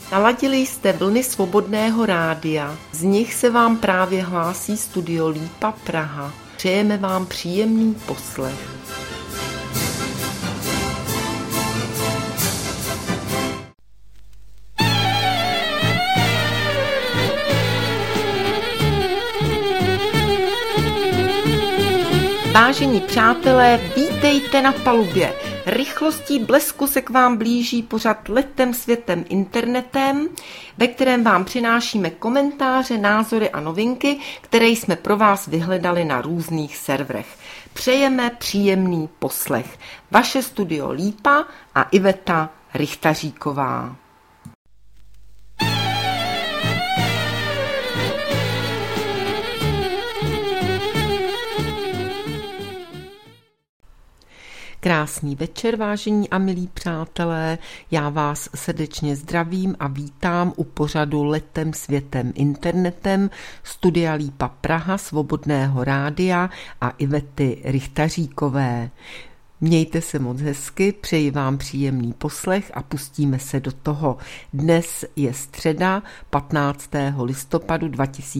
Naladili jste vlny Svobodného rádia, z nich se vám právě hlásí Studio Lípa Praha. Přejeme vám příjemný poslech. Vážení přátelé, vítejte na palubě. Rychlostí blesku se k vám blíží pořad Letem světem internetem, ve kterém vám přinášíme komentáře, názory a novinky, které jsme pro vás vyhledali na různých serverech. Přejeme příjemný poslech. Vaše Studio Lípa a Iveta Richtaříková. Krásný večer, vážení a milí přátelé, já vás srdečně zdravím a vítám u pořadu Letem světem internetem Studia Lípa Praha, Svobodného rádia a Ivety Richtaříkové. Mějte se moc hezky, přeji vám příjemný poslech a pustíme se do toho. Dnes je středa 15. listopadu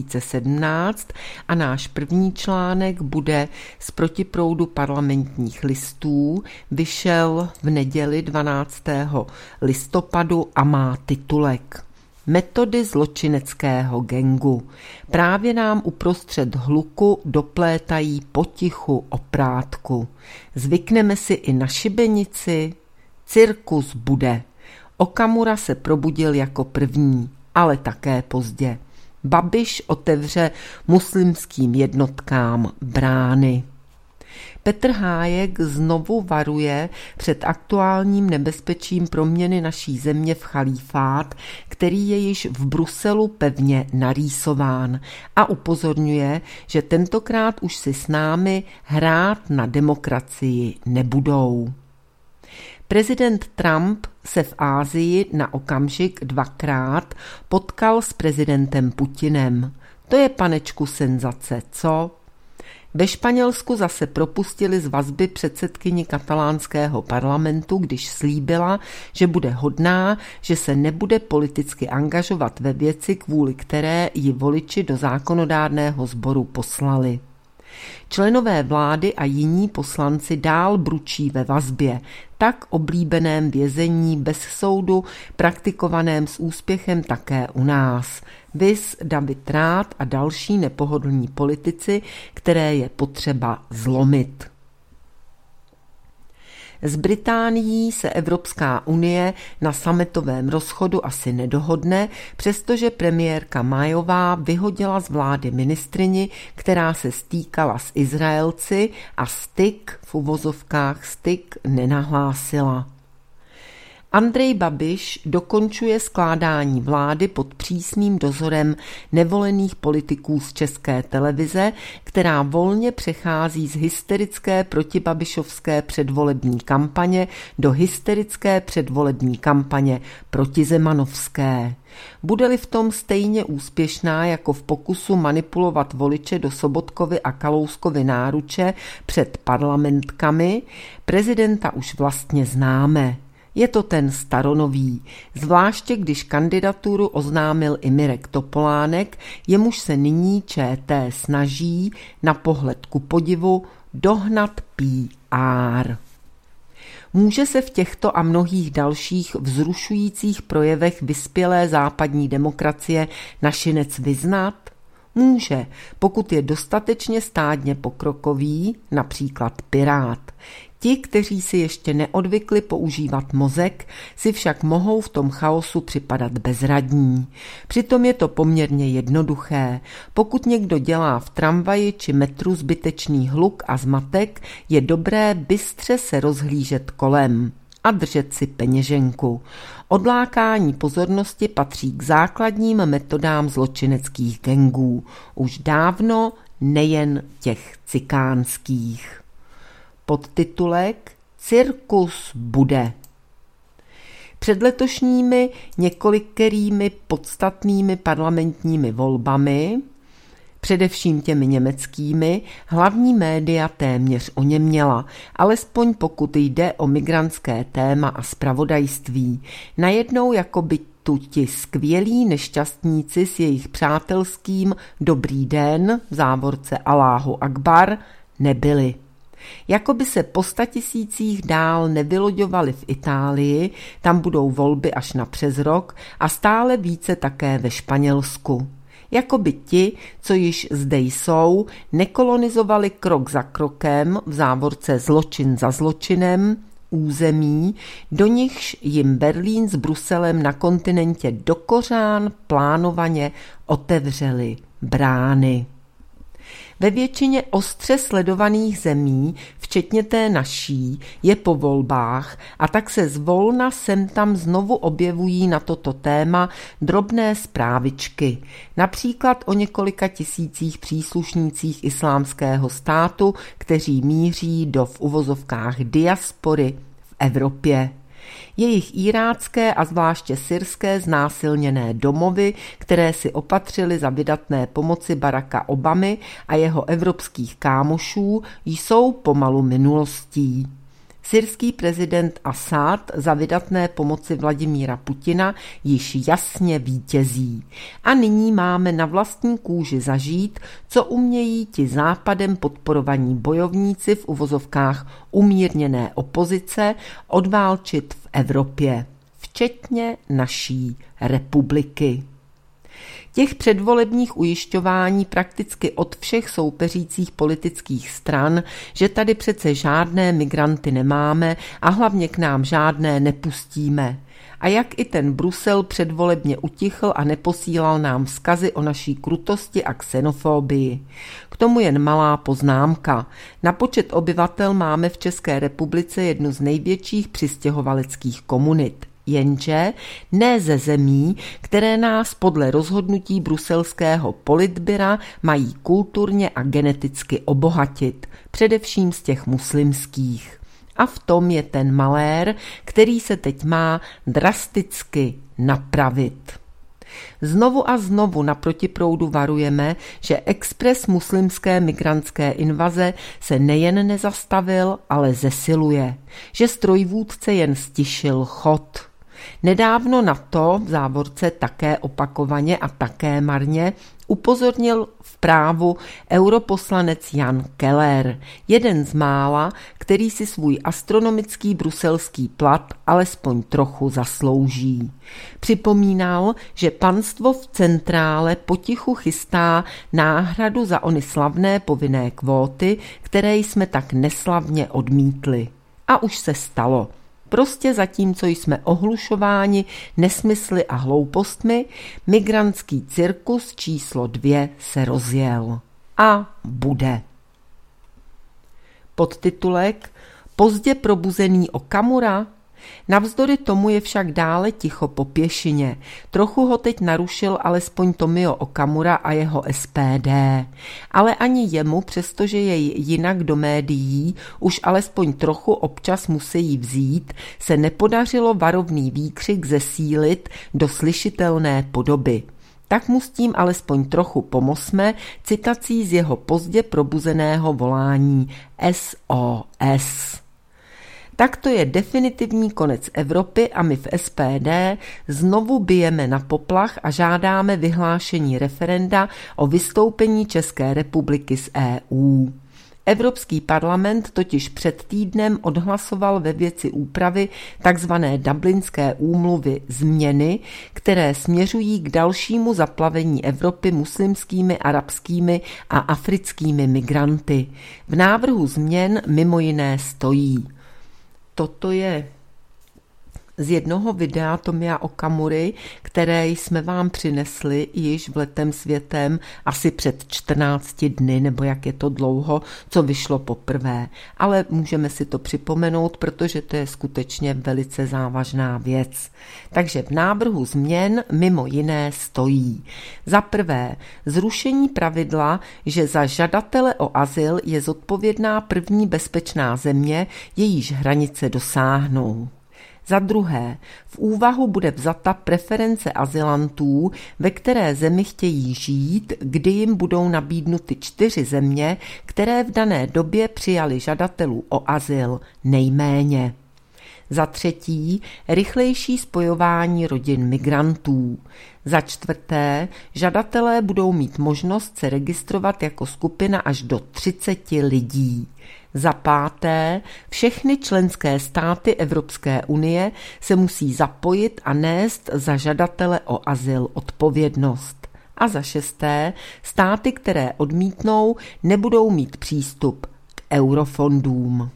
2017 a náš první článek bude z protiproudu Parlamentních listů. Vyšel v neděli 12. listopadu a má titulek Metody zločineckého gangu. Právě nám uprostřed hluku doplétají potichu oprátku. Zvykneme si i na šibenici? Cirkus bude. Okamura se probudil jako první, ale také pozdě. Babiš otevře muslimským jednotkám brány. Petr Hájek znovu varuje před aktuálním nebezpečím proměny naší země v chalífát, který je již v Bruselu pevně narýsován a upozorňuje, že tentokrát už si s námi hrát na demokracii nebudou. Prezident Trump se v Asii na okamžik dvakrát potkal s prezidentem Putinem. To je, panečku, senzace, co? Ve Španělsku zase propustili z vazby předsedkyni katalánského parlamentu, když slíbila, že bude hodná, že se nebude politicky angažovat ve věci, kvůli které ji voliči do zákonodárného sboru poslali. Členové vlády a jiní poslanci dál bručí ve vazbě, tak oblíbeném vězení bez soudu, praktikovaném s úspěchem také u nás. Viz David Rath a další nepohodlní politici, které je potřeba zlomit. S Británií se Evropská unie na summitovém rozchodu asi nedohodne, přestože premiérka Mayová vyhodila z vlády ministryni, která se stýkala s Izraelci a styk, v uvozovkách styk, nenahlásila. Andrej Babiš dokončuje skládání vlády pod přísným dozorem nevolených politiků z České televize, která volně přechází z hysterické protibabišovské předvolební kampaně do hysterické předvolební kampaně protizemanovské. Bude-li v tom stejně úspěšná jako v pokusu manipulovat voliče do Sobotkovy a Kalouskovy náruče před parlamentkami, prezidenta už vlastně známe. Je to ten staronový, zvláště když kandidaturu oznámil i Mirek Topolánek, jemuž se nyní ČT snaží, na pohled ku podivu, dohnat PR. Může se v těchto a mnohých dalších vzrušujících projevech vyspělé západní demokracie našinec vyznat? Může, pokud je dostatečně stádně pokrokový, například Pirát. Ti, kteří si ještě neodvykli používat mozek, si však mohou v tom chaosu připadat bezradní. Přitom je to poměrně jednoduché. Pokud někdo dělá v tramvaji či metru zbytečný hluk a zmatek, je dobré bystře se rozhlížet kolem a držet si peněženku. Odlákání pozornosti patří k základním metodám zločineckých gangů. Už dávno nejen těch cikánských. Podtitulek Cirkus bude. Před letošními několikerými podstatnými parlamentními volbami, především těmi německými, hlavní média téměř oněměla, alespoň pokud jde o migrantské téma a zpravodajství. Najednou jako by tu ti skvělí nešťastníci s jejich přátelským dobrý den, v závorce Alláhu Akbar, nebyli. Jakoby se po 100 000 dál nevyloďovali v Itálii, tam budou volby až na přes rok a stále více také ve Španělsku. Jakoby ti, co již zde jsou, nekolonizovali krok za krokem, v závorce zločin za zločinem, území, do nichž jim Berlín s Bruselem na kontinentě do kořán plánovaně otevřeli brány. Ve většině ostře sledovaných zemí, včetně té naší, je po volbách a tak se zvolna sem tam znovu objevují na toto téma drobné zprávičky, například o několika tisících příslušnících islámského státu, kteří míří do v uvozovkách diaspory v Evropě. Jejich irácké a zvláště syrské znásilněné domovy, které si opatřili za vydatné pomoci Baracka Obamy a jeho evropských kámošů, jsou pomalu minulostí. Syrský prezident Asad za vydatné pomoci Vladimíra Putina již jasně vítězí. A nyní máme na vlastní kůži zažít, co umějí ti západem podporovaní bojovníci v uvozovkách umírněné opozice odválčit v Evropě, včetně naší republiky. Těch předvolebních ujišťování prakticky od všech soupeřících politických stran, že tady přece žádné migranty nemáme a hlavně k nám žádné nepustíme. A jak i ten Brusel předvolebně utichl a neposílal nám vzkazy o naší krutosti a xenofobii. K tomu jen malá poznámka. Na počet obyvatel máme v České republice jednu z největších přistěhovaleckých komunit. Jenže ne ze zemí, které nás podle rozhodnutí bruselského politbyra mají kulturně a geneticky obohatit, především z těch muslimských. A v tom je ten malér, který se teď má drasticky napravit. Znovu a znovu na protiproudu varujeme, že expres muslimské migrantské invaze se nejen nezastavil, ale zesiluje, že strojvůdce jen stišil chod. Nedávno na to, v závorce také opakovaně a také marně, upozornil v Právu europoslanec Jan Keller, jeden z mála, který si svůj astronomický bruselský plat alespoň trochu zaslouží. Připomínal, že panstvo v centrále potichu chystá náhradu za ony slavné povinné kvóty, které jsme tak neslavně odmítli. A už se stalo. Prostě zatímco jsme ohlušováni nesmysly a hloupostmi, migrantský cirkus číslo 2 se rozjel. A bude. Podtitulek Pozdě probuzený Okamura? Navzdory tomu je však dále ticho po pěšině. Trochu ho teď narušil alespoň Tomio Okamura a jeho SPD. Ale ani jemu, přestože jej jinak do médií už alespoň trochu občas musí vzít, se nepodařilo varovný výkřik zesílit do slyšitelné podoby. Tak mu s tím alespoň trochu pomozme citací z jeho pozdě probuzeného volání SOS. Tak to je definitivní konec Evropy a my v SPD znovu bijeme na poplach a žádáme vyhlášení referenda o vystoupení České republiky z EU. Evropský parlament totiž před týdnem odhlasoval ve věci úpravy tzv. Dublinské úmluvy změny, které směřují k dalšímu zaplavení Evropy muslimskými, arabskými a africkými migranty. V návrhu změn mimo jiné stojí: Toto je z jednoho videa Tomia Okamury, které jsme vám přinesli již v Letem světem asi před 14 dny, nebo jak je to dlouho, co vyšlo poprvé. Ale můžeme si to připomenout, protože to je skutečně velice závažná věc. Takže v návrhu změn mimo jiné stojí: za prvé, zrušení pravidla, že za žadatele o azyl je zodpovědná první bezpečná země, jejíž hranice dosáhnou. Za druhé, v úvahu bude vzata preference azylantů, ve které zemi chtějí žít, kdy jim budou nabídnuty 4 země, které v dané době přijali žadatelů o azyl nejméně. Za třetí, rychlejší spojování rodin migrantů. Za čtvrté, žadatelé budou mít možnost se registrovat jako skupina až do 30 lidí. Za páté, všechny členské státy Evropské unie se musí zapojit a nést za žadatele o azyl odpovědnost. A za šesté, státy, které odmítnou, nebudou mít přístup k eurofondům.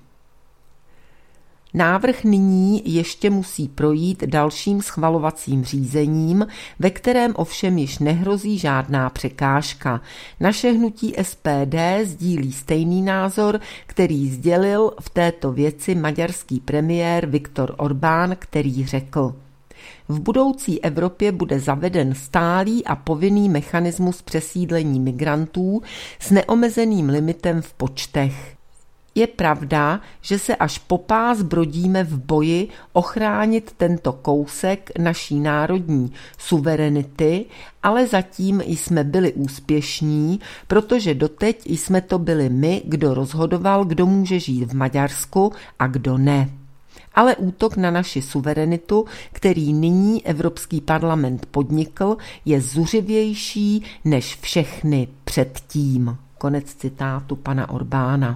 Návrh nyní ještě musí projít dalším schvalovacím řízením, ve kterém ovšem již nehrozí žádná překážka. Naše hnutí SPD sdílí stejný názor, který sdělil v této věci maďarský premiér Viktor Orbán, který řekl: v budoucí Evropě bude zaveden stálý a povinný mechanismus přesídlení migrantů s neomezeným limitem v počtech. Je pravda, že se až po pás brodíme v boji ochránit tento kousek naší národní suverenity, ale zatím jsme byli úspěšní, protože doteď jsme to byli my, kdo rozhodoval, kdo může žít v Maďarsku a kdo ne. Ale útok na naši suverenitu, který nyní Evropský parlament podnikl, je zuřivější než všechny předtím. Konec citátu pana Orbána.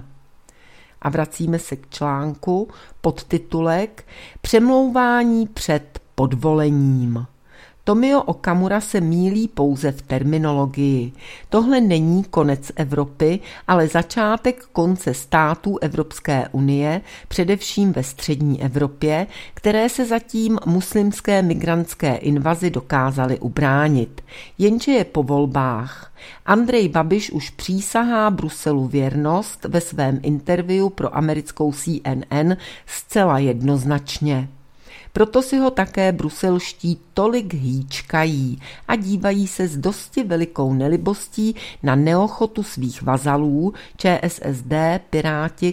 A vracíme se k článku, podtitulek Přemlouvání před podvolením. Tomio Okamura se mýlí pouze v terminologii. Tohle není konec Evropy, ale začátek konce států Evropské unie, především ve střední Evropě, které se zatím muslimské migrantské invazi dokázaly ubránit. Jenže je po volbách. Andrej Babiš už přísahá Bruselu věrnost ve svém interview pro americkou CNN zcela jednoznačně. Proto si ho také bruselští tolik hýčkají a dívají se s dosti velikou nelibostí na neochotu svých vazalů ČSSD, Piráti,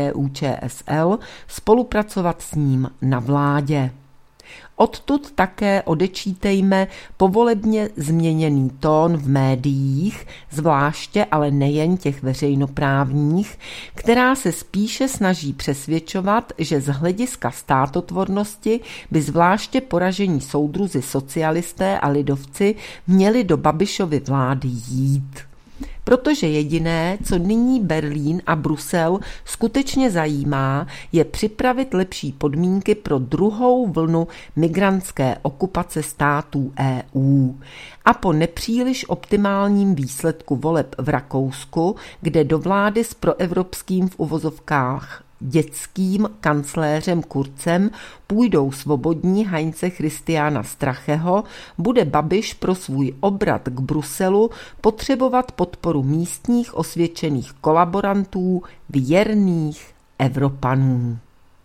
KDU-ČSL spolupracovat s ním na vládě. Odtud také odečítejme povolebně změněný tón v médiích, zvláště ale nejen těch veřejnoprávních, která se spíše snaží přesvědčovat, že z hlediska státotvornosti by zvláště poražení soudruzi socialisté a lidovci měli do Babišovy vlády jít. Protože jediné, co nyní Berlín a Brusel skutečně zajímá, je připravit lepší podmínky pro druhou vlnu migrantské okupace států EU. A po nepříliš optimálním výsledku voleb v Rakousku, kde do vlády s proevropským v uvozovkách dětským kancléřem Kurzem půjdou svobodní Heinze Christiana Stracheho, bude Babiš pro svůj obrat k Bruselu potřebovat podporu místních osvědčených kolaborantů, věrných Evropanů.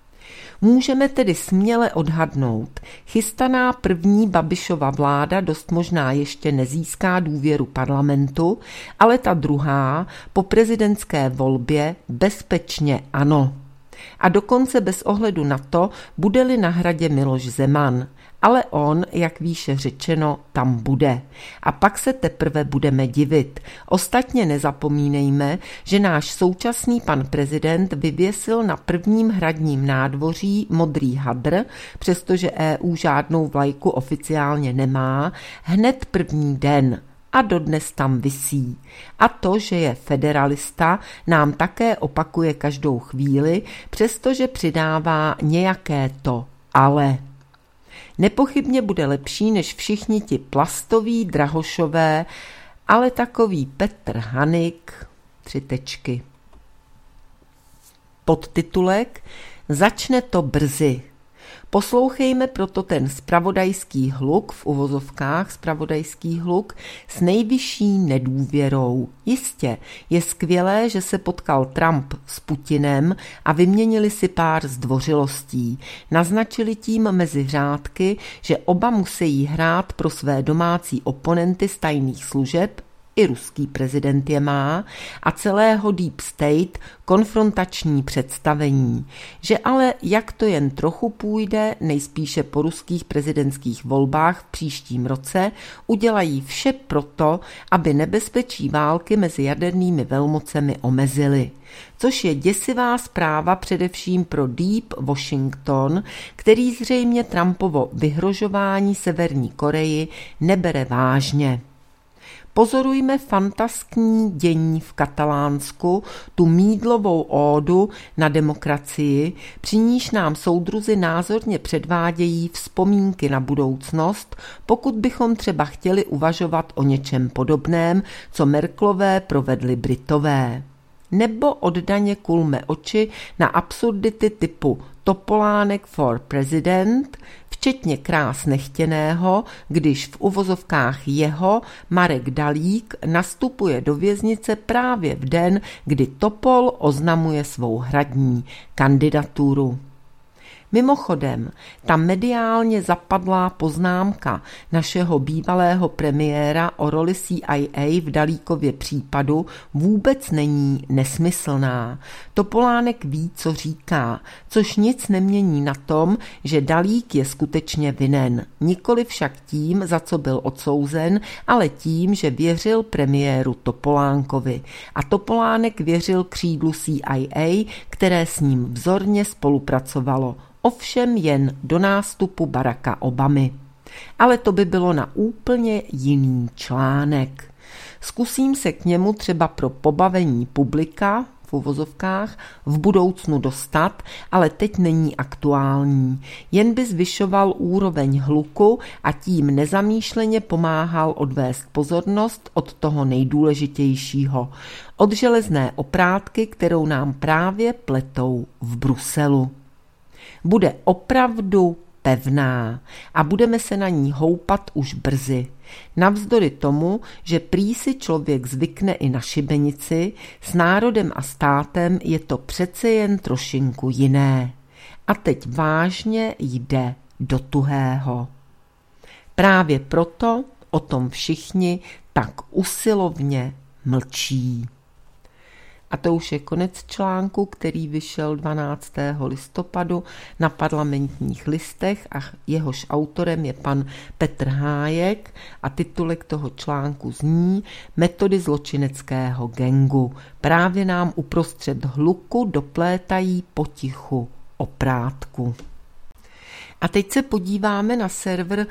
Můžeme tedy směle odhadnout, chystaná první Babišova vláda dost možná ještě nezíská důvěru parlamentu, ale ta druhá po prezidentské volbě bezpečně ano. A dokonce bez ohledu na to, bude-li na hradě Miloš Zeman. Ale on, jak výše řečeno, tam bude. A pak se teprve budeme divit. Ostatně nezapomínejme, že náš současný pan prezident vyvěsil na prvním hradním nádvoří modrý hadr, přestože EU žádnou vlajku oficiálně nemá, hned první den. A dodnes tam visí. A to, že je federalista, nám také opakuje každou chvíli, přestože přidává nějaké to ale. Nepochybně bude lepší než všichni ti plastoví Drahošové, ale takový Petr Hanik, 3 tečky. Podtitulek Začne to brzy. Poslouchejme proto ten zpravodajský hluk, v uvozovkách zpravodajský hluk, s nejvyšší nedůvěrou. Jistě, je skvělé, že se potkal Trump s Putinem a vyměnili si pár zdvořilostí. Naznačili tím mezi řádky, že oba musí hrát pro své domácí oponenty z tajných služeb, i ruský prezident je má a celého Deep State konfrontační představení, že ale jak to jen trochu půjde, nejspíše po ruských prezidentských volbách v příštím roce udělají vše proto, aby nebezpečí války mezi jadernými velmocemi omezily. Což je děsivá zpráva především pro Deep Washington, který zřejmě Trumpovo vyhrožování Severní Koreji nebere vážně. Pozorujme fantaskní dění v Katalánsku, tu mýdlovou ódu na demokracii, při níž nám soudruzi názorně předvádějí vzpomínky na budoucnost, pokud bychom třeba chtěli uvažovat o něčem podobném, co Merkelové provedli Britové. Nebo oddaně kulme oči na absurdity typu Topolánek for president, včetně krás nechtěného, když v uvozovkách jeho Marek Dalík nastupuje do věznice právě v den, kdy Topol oznamuje svou hradní kandidaturu. Mimochodem, ta mediálně zapadlá poznámka našeho bývalého premiéra o roli CIA v Dalíkově případu vůbec není nesmyslná. Topolánek ví, co říká, což nic nemění na tom, že Dalík je skutečně vinen. Nikoli však tím, za co byl odsouzen, ale tím, že věřil premiéru Topolánkovi. A Topolánek věřil křídlu CIA, které s ním vzorně spolupracovalo. Ovšem jen do nástupu Baracka Obamy. Ale to by bylo na úplně jiný článek. Zkusím se k němu třeba pro pobavení publika v uvozovkách v budoucnu dostat, ale teď není aktuální. Jen by zvyšoval úroveň hluku a tím nezamýšleně pomáhal odvést pozornost od toho nejdůležitějšího. Od železné oprátky, kterou nám právě pletou v Bruselu. Bude opravdu pevná a budeme se na ní houpat už brzy. Navzdory tomu, že prý si člověk zvykne i na šibenici, s národem a státem je to přece jen trošinku jiné. A teď vážně jde do tuhého. Právě proto o tom všichni tak usilovně mlčí. A to už je konec článku, který vyšel 12. listopadu na Parlamentních listech a jehož autorem je pan Petr Hájek a titulek toho článku zní Metody zločineckého gangu. Právě nám uprostřed hluku doplétají potichu oprátku. A teď se podíváme na server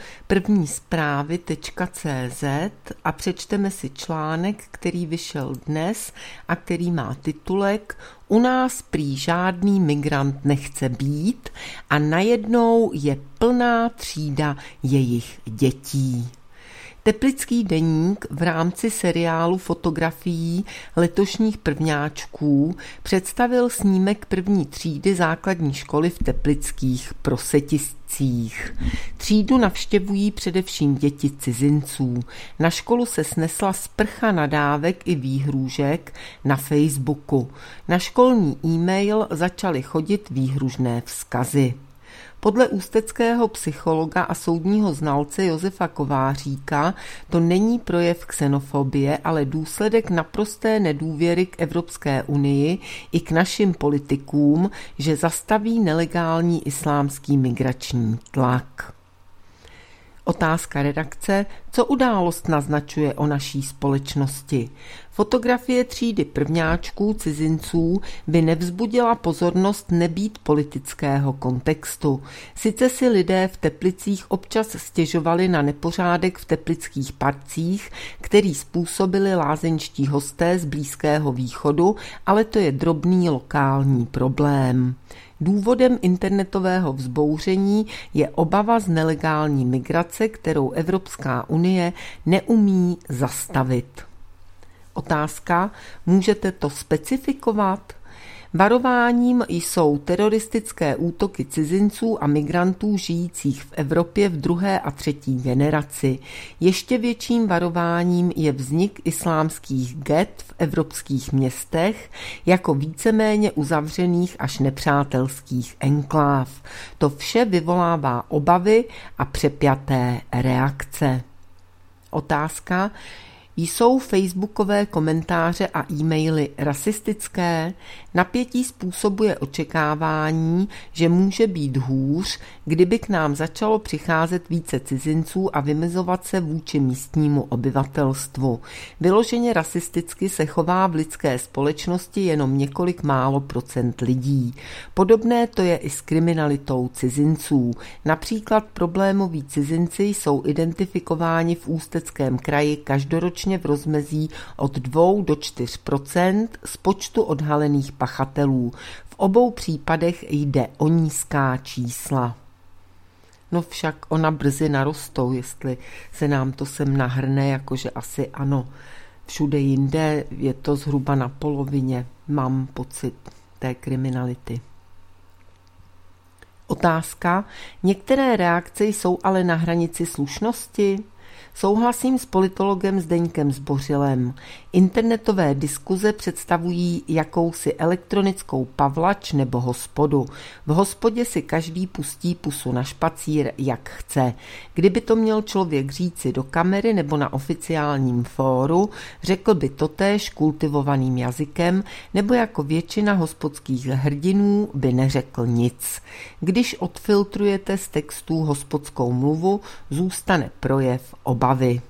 prvnízprávy.cz a přečteme si článek, který vyšel dnes a který má titulek U nás prý žádný migrant nechce být a najednou je plná třída jejich dětí. Teplický deník v rámci seriálu fotografií letošních prvňáčků představil snímek první třídy základní školy v teplických Prosetiscích. Třídu navštěvují především děti cizinců. Na školu se snesla sprcha nadávek i výhrůžek na Facebooku. Na školní e-mail začaly chodit výhružné vzkazy. Podle ústeckého psychologa a soudního znalce Josefa Kováříka to není projev xenofobie, ale důsledek naprosté nedůvěry k Evropské unii i k našim politikům, že zastaví nelegální islámský migrační tlak. Otázka redakce, co událost naznačuje o naší společnosti. Fotografie třídy prvňáčků cizinců by nevzbudila pozornost nebýt politického kontextu. Sice si lidé v Teplicích občas stěžovali na nepořádek v teplických parcích, který způsobili lázeňští hosté z Blízkého východu, ale to je drobný lokální problém. Důvodem internetového vzbouření je obava z nelegální migrace, kterou Evropská unie neumí zastavit. Otázka, můžete to specifikovat? Varováním jsou teroristické útoky cizinců a migrantů žijících v Evropě v 2. a 3. generaci. Ještě větším varováním je vznik islámských get v evropských městech jako víceméně uzavřených až nepřátelských enkláv. To vše vyvolává obavy a přepjaté reakce. Otázka, Jsou facebookové komentáře a e-maily rasistické? Napětí způsobuje očekávání, že může být hůř, kdyby k nám začalo přicházet více cizinců a vymezovat se vůči místnímu obyvatelstvu. Vyloženě rasisticky se chová v lidské společnosti jenom několik málo procent lidí. Podobné to je i s kriminalitou cizinců. Například problémoví cizinci jsou identifikováni v Ústeckém kraji každoročně v rozmezí od 2 do 4% z počtu odhalených pachatelů. V obou případech jde o nízká čísla. No však ona brzy narostou, jestli se nám to sem nahrne, jakože asi ano. Všude jinde je to zhruba na polovině, mám pocit, té kriminality. Otázka. Některé reakce jsou ale na hranici slušnosti? Souhlasím s politologem Zdeňkem Zbořilem. Internetové diskuze představují jakousi elektronickou pavlač nebo hospodu. V hospodě si každý pustí pusu na špacír, jak chce. Kdyby to měl člověk říci do kamery nebo na oficiálním fóru, řekl by totéž kultivovaným jazykem, nebo jako většina hospodských hrdinů by neřekl nic. Když odfiltrujete z textů hospodskou mluvu, zůstane projev obavy.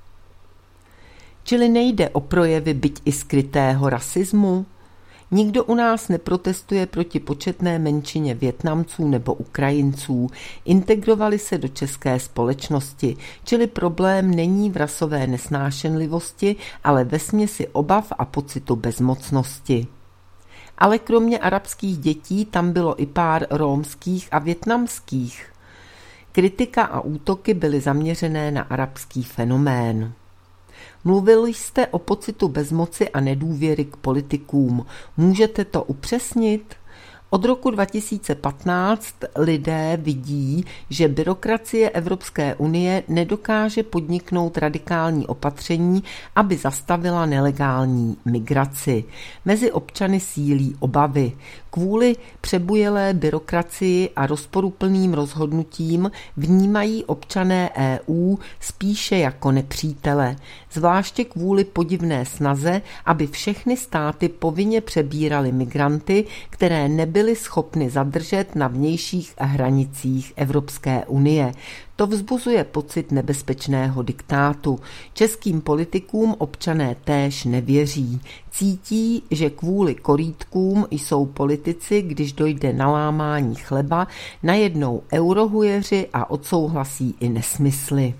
Čili nejde o projevy byť i skrytého rasismu? Nikdo u nás neprotestuje proti početné menšině Vietnamců nebo Ukrajinců. Integrovali se do české společnosti, čili problém není v rasové nesnášenlivosti, ale ve směsi obav a pocitu bezmocnosti. Ale kromě arabských dětí tam bylo i pár rómských a vietnamských. Kritika a útoky byly zaměřené na arabský fenomén. Mluvili jste o pocitu bezmoci a nedůvěry k politikům. Můžete to upřesnit? Od roku 2015 lidé vidí, že byrokracie Evropské unie nedokáže podniknout radikální opatření, aby zastavila nelegální migraci. Mezi občany sílí obavy. Kvůli přebujelé byrokracii a rozporuplným rozhodnutím vnímají občané EU spíše jako nepřítele, zvláště kvůli podivné snaze, aby všechny státy povinně přebíraly migranty, které nebyly schopny zadržet na vnějších hranicích Evropské unie. To vzbuzuje pocit nebezpečného diktátu. Českým politikům občané též nevěří. Cítí, že kvůli korýtkům jsou politici, když dojde na lámání chleba, najednou eurohujeři a odsouhlasí i nesmysly.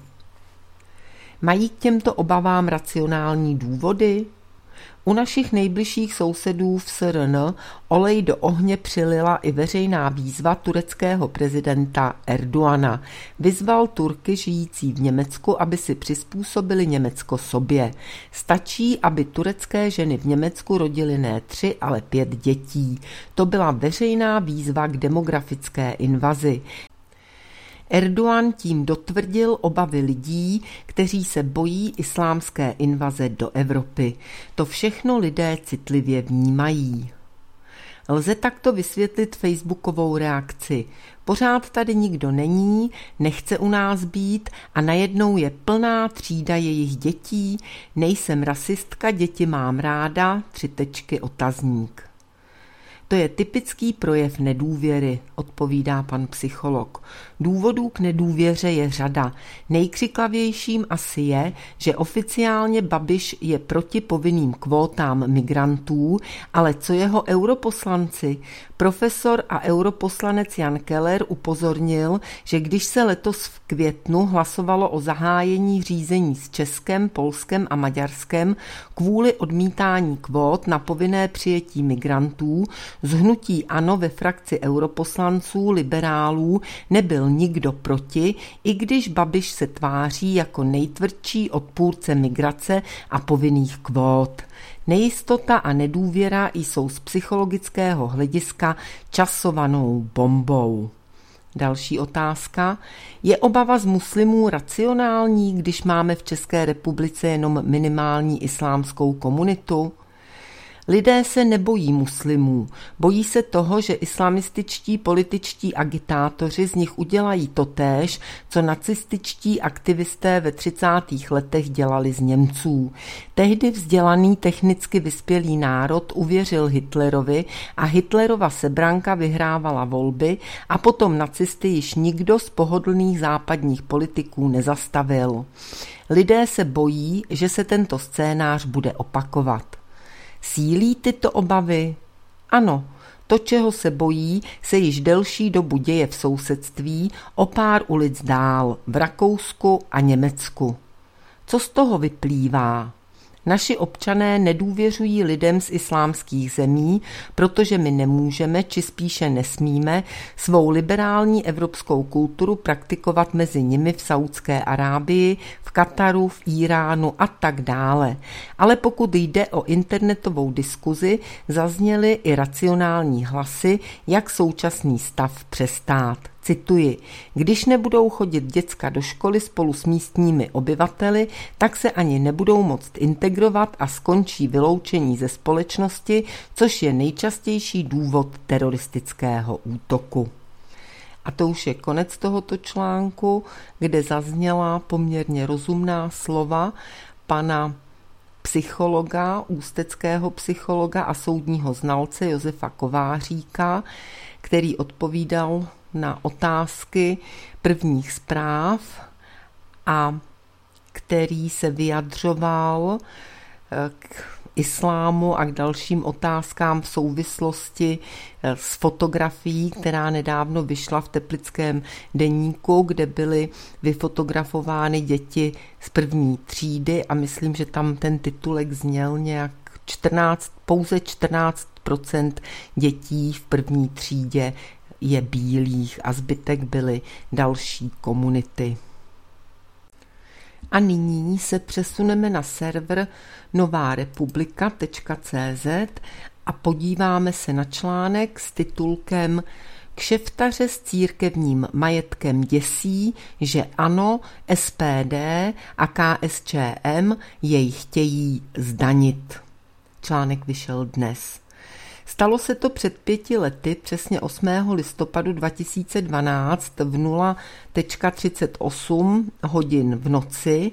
Mají k těmto obavám racionální důvody? U našich nejbližších sousedů v SRN olej do ohně přilila i veřejná výzva tureckého prezidenta Erdogana. Vyzval Turky žijící v Německu, aby si přizpůsobili Německo sobě. Stačí, aby turecké ženy v Německu rodily ne 3, ale 5 dětí. To byla veřejná výzva k demografické invazi. Erdogan tím dotvrdil obavy lidí, kteří se bojí islámské invaze do Evropy. To všechno lidé citlivě vnímají. Lze takto vysvětlit facebookovou reakci. Pořád tady nikdo není, nechce u nás být a najednou je plná třída jejich dětí. Nejsem rasistka, děti mám ráda, 3 otazník. To je typický projev nedůvěry, odpovídá pan psycholog. Důvodů k nedůvěře je řada. Nejkřiklavějším asi je, že oficiálně Babiš je proti povinným kvótám migrantů, ale co jeho europoslanci? Profesor a europoslanec Jan Keller upozornil, že když se letos v květnu hlasovalo o zahájení řízení s Českem, Polskem a Maďarskem kvůli odmítání kvót na povinné přijetí migrantů, z hnutí ANO ve frakci europoslanců liberálů nebyl nikdo proti, i když Babiš se tváří jako nejtvrdší odpůrce migrace a povinných kvót. Nejistota a nedůvěra jsou z psychologického hlediska časovanou bombou. Další otázka. Je obava z muslimů racionální, když máme v České republice jenom minimální islámskou komunitu? Lidé se nebojí muslimů, bojí se toho, že islamističtí političtí agitátoři z nich udělají totéž, co nacističtí aktivisté ve 30. letech dělali z Němců. Tehdy vzdělaný, technicky vyspělý národ uvěřil Hitlerovi a Hitlerova sebranka vyhrávala volby a potom nacisty již nikdo z pohodlných západních politiků nezastavil. Lidé se bojí, že se tento scénář bude opakovat. Sílí tyto obavy? Ano, to, čeho se bojí, se již delší dobu děje v sousedství o pár ulic dál, v Rakousku a Německu. Co z toho vyplývá? Naši občané nedůvěřují lidem z islámských zemí, protože my nemůžeme, či spíše nesmíme, svou liberální evropskou kulturu praktikovat mezi nimi v Saúdské Arábii, v Kataru, v Íránu a tak dále. Ale pokud jde o internetovou diskuzi, zazněly i racionální hlasy, jak současný stav přestát. Cituji, když nebudou chodit děcka do školy spolu s místními obyvateli, tak se ani nebudou moct integrovat a skončí vyloučení ze společnosti, což je nejčastější důvod teroristického útoku. A to už je konec tohoto článku, kde zazněla poměrně rozumná slova pana psychologa, ústeckého psychologa a soudního znalce Josefa Kováříka, který odpovídal na otázky prvních zpráv a který se vyjadřoval k islámu a k dalším otázkám v souvislosti s fotografií, která nedávno vyšla v Teplickém deníku, kde byly vyfotografovány děti z první třídy a myslím, že tam ten titulek zněl nějak pouze 14% dětí v první třídě je bílých a zbytek byly další komunity. A nyní se přesuneme na server novarepublika.cz a podíváme se na článek s titulkem Kšeftaře s církevním majetkem děsí, že ANO, SPD a KSČM jej chtějí zdanit. Článek vyšel dnes. Stalo se to před 5 lety, přesně 8. listopadu 2012 v 0:38 hodin v noci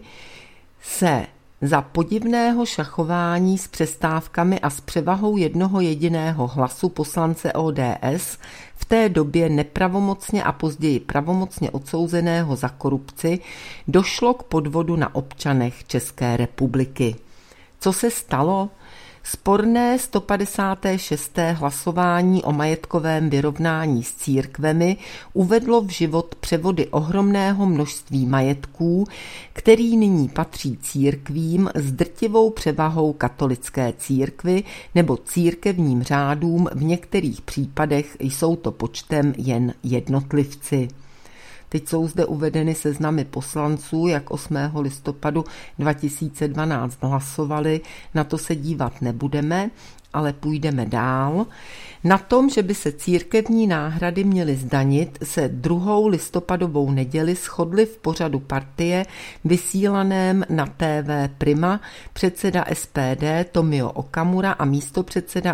se za podivného šachování s přestávkami a s převahou jednoho jediného hlasu poslance ODS, v té době nepravomocně a později pravomocně odsouzeného za korupci, došlo k podvodu na občanech České republiky. Co se stalo? Sporné 156. hlasování o majetkovém vyrovnání s církvemi uvedlo v život převody ohromného množství majetků, který nyní patří církvím s drtivou převahou katolické církvy nebo církevním řádům, v některých případech jsou to počtem jen jednotlivci. Teď jsou zde uvedeny seznamy poslanců, jak 8. listopadu 2012 hlasovali, na to se dívat nebudeme, ale půjdeme dál. Na tom, že by se církevní náhrady měly zdanit, se 2. listopadovou neděli shodli v pořadu partie vysílaném na TV Prima předseda SPD Tomio Okamura a místopředseda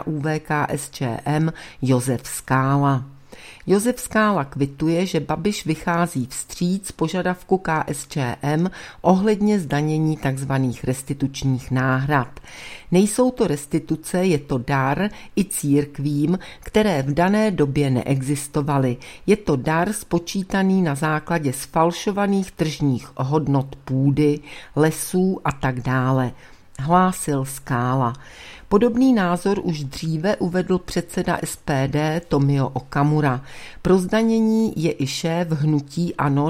ÚVKSČM Josef Skála. Josef Skála kvituje, že Babiš vychází vstříc požadavku KSČM ohledně zdanění tzv. Restitučních náhrad. Nejsou to restituce, je to dar i církvím, které v dané době neexistovaly. Je to dar spočítaný na základě sfalšovaných tržních hodnot půdy, lesů a tak dále, hlásil Skála. Podobný názor už dříve uvedl předseda SPD Tomio Okamura. Pro zdanění je i šéf hnutí ANO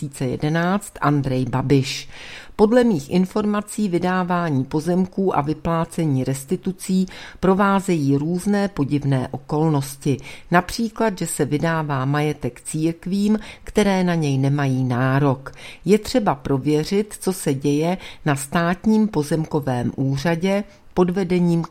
2011 Andrej Babiš. Podle mých informací vydávání pozemků a vyplácení restitucí provázejí různé podivné okolnosti. Například, že se vydává majetek církvím, které na něj nemají nárok. Je třeba prověřit, co se děje na státním pozemkovém úřadě pod vedením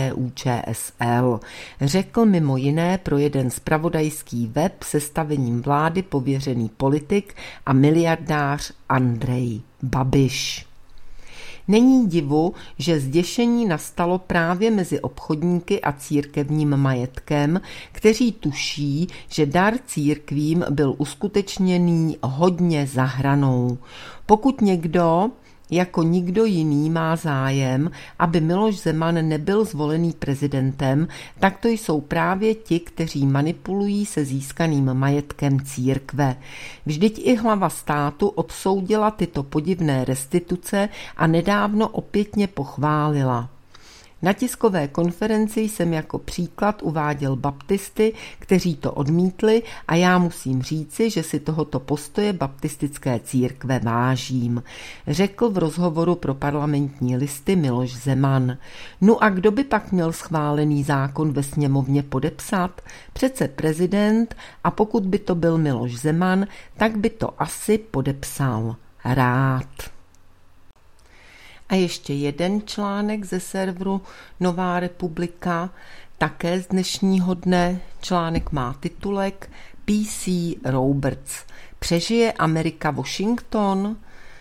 KDU-ČSL. Řekl mimo jiné pro jeden zpravodajský web sestavením vlády pověřený politik a miliardář Andrej Babiš. Není divu, že zděšení nastalo právě mezi obchodníky a církevním majetkem, kteří tuší, že dar církvím byl uskutečněný hodně za hranou. Pokud někdo jako nikdo jiný má zájem, aby Miloš Zeman nebyl zvolený prezidentem, tak to jsou právě ti, kteří manipulují se získaným majetkem církve. Vždyť i hlava státu odsoudila tyto podivné restituce a nedávno opětně pochválila. Na tiskové konferenci jsem jako příklad uváděl baptisty, kteří to odmítli, a já musím říci, že si tohoto postoje baptistické církve vážím, řekl v rozhovoru pro Parlamentní listy Miloš Zeman. No a kdo by pak měl schválený zákon ve sněmovně podepsat? Přece prezident, a pokud by to byl Miloš Zeman, tak by to asi podepsal rád. A ještě jeden článek ze serveru Nová republika, také z dnešního dne. Článek má titulek P.C. Roberts. Přežije Amerika Washington?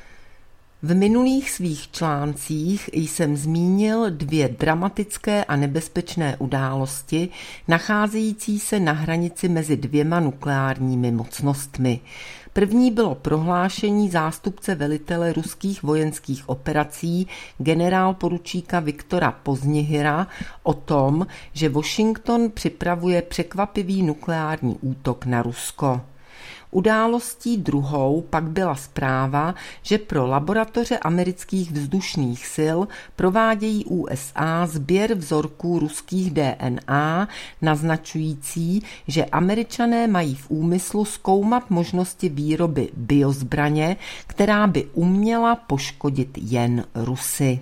V minulých svých článcích jsem zmínil 2 dramatické a nebezpečné události, nacházející se na hranici mezi 2 nukleárními mocnostmi. První bylo prohlášení zástupce velitele ruských vojenských operací generálporučíka Viktora Pozněhyra o tom, že Washington připravuje překvapivý nukleární útok na Rusko. Událostí druhou pak byla zpráva, že pro laboratoře amerických vzdušných sil provádějí USA sběr vzorků ruských DNA, naznačující, že Američané mají v úmyslu zkoumat možnosti výroby biozbraně, která by uměla poškodit jen Rusy.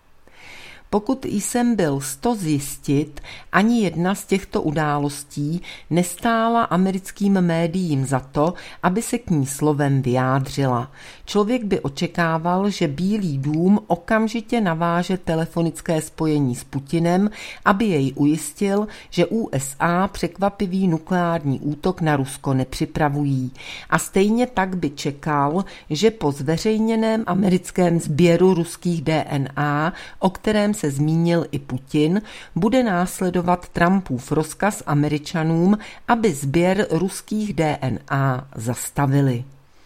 Pokud jsem byl s to zjistit, ani jedna z těchto událostí nestála americkým médiím za to, aby se k ní slovem vyjádřila. Člověk by očekával, že Bílý dům okamžitě naváže telefonické spojení s Putinem, aby jej ujistil, že USA překvapivý nukleární útok na Rusko nepřipravují. A stejně tak by čekal, že po zveřejněném americkém sběru ruských DNA, o kterém se zmínil i Putin, bude následovat Trumpův rozkaz Američanům, aby sběr ruských DNA zastavili.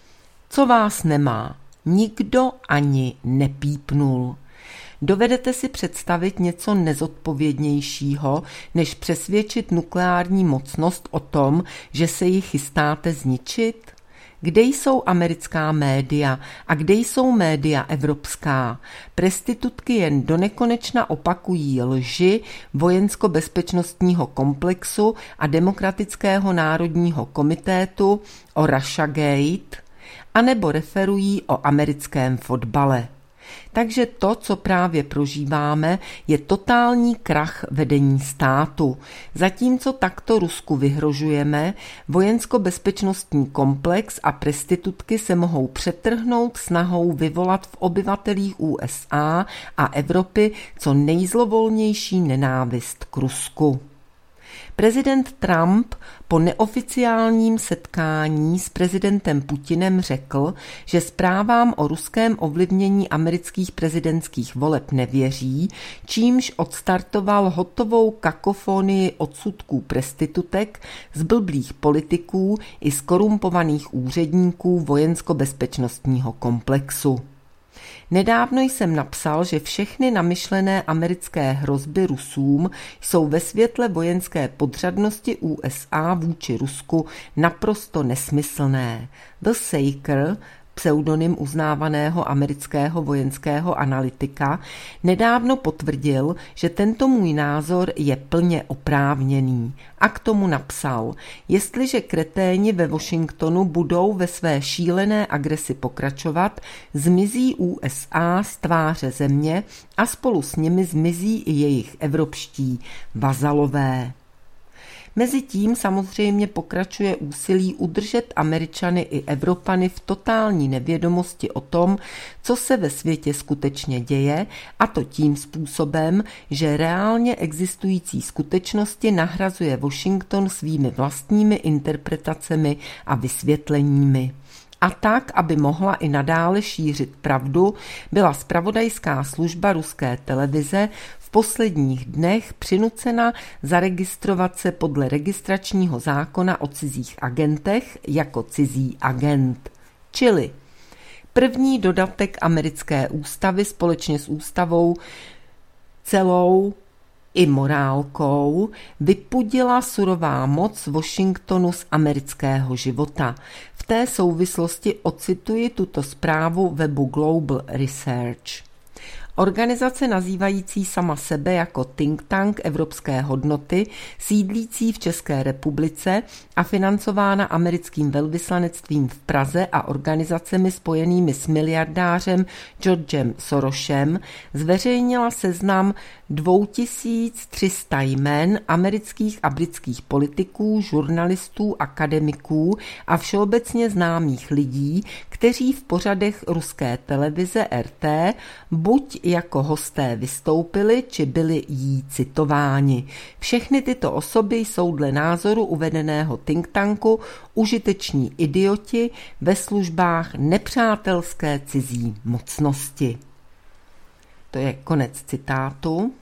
Co vás nemá? Nikdo ani nepípnul. Dovedete si představit něco nezodpovědnějšího, než přesvědčit nukleární mocnost o tom, že se ji chystáte zničit? Kde jsou americká média a kde jsou média evropská? Prostitutky jen donekonečna opakují lži vojensko-bezpečnostního komplexu a Demokratického národního komitétu o Russiagate, anebo referují o americkém fotbale. Takže to, co právě prožíváme, je totální krach vedení státu. Zatímco takto Rusku vyhrožujeme, vojensko-bezpečnostní komplex a prostitutky se mohou přetrhnout snahou vyvolat v obyvatelích USA a Evropy co nejzlovolnější nenávist k Rusku. Prezident Trump po neoficiálním setkání s prezidentem Putinem řekl, že zprávám o ruském ovlivnění amerických prezidentských voleb nevěří, čímž odstartoval hotovou kakofonii odsudků prostitutek, zblblých politiků i skorumpovaných úředníků vojensko-bezpečnostního komplexu. Nedávno jsem napsal, že všechny namyšlené americké hrozby Rusům jsou ve světle vojenské podřadnosti USA vůči Rusku naprosto nesmyslné. The Saker, pseudonym uznávaného amerického vojenského analytika, nedávno potvrdil, že tento můj názor je plně oprávněný. A k tomu napsal, jestliže kreténi ve Washingtonu budou ve své šílené agresi pokračovat, zmizí USA z tváře země a spolu s nimi zmizí i jejich evropští vazalové. Mezitím samozřejmě pokračuje úsilí udržet Američany i Evropany v totální nevědomosti o tom, co se ve světě skutečně děje, a to tím způsobem, že reálně existující skutečnosti nahrazuje Washington svými vlastními interpretacemi a vysvětleními. A tak, aby mohla i nadále šířit pravdu, byla zpravodajská služba ruské televize v posledních dnech přinucena zaregistrovat se podle registračního zákona o cizích agentech jako cizí agent. Čili první dodatek americké ústavy společně s ústavou celou i morálkou vypudila surová moc Washingtonu z amerického života. V té souvislosti ocituji tuto zprávu webu Global Research. Organizace nazývající sama sebe jako think tank evropské hodnoty, sídlící v České republice a financována americkým velvyslanectvím v Praze a organizacemi spojenými s miliardářem Georgem Sorosem, zveřejnila seznam 2300 jmen amerických a britských politiků, žurnalistů, akademiků a všeobecně známých lidí, kteří v pořadech ruské televize RT buď jako hosté vystoupili, či byli jí citováni. Všechny tyto osoby jsou dle názoru uvedeného think tanku užiteční idioti ve službách nepřátelské cizí mocnosti. To je konec citátu.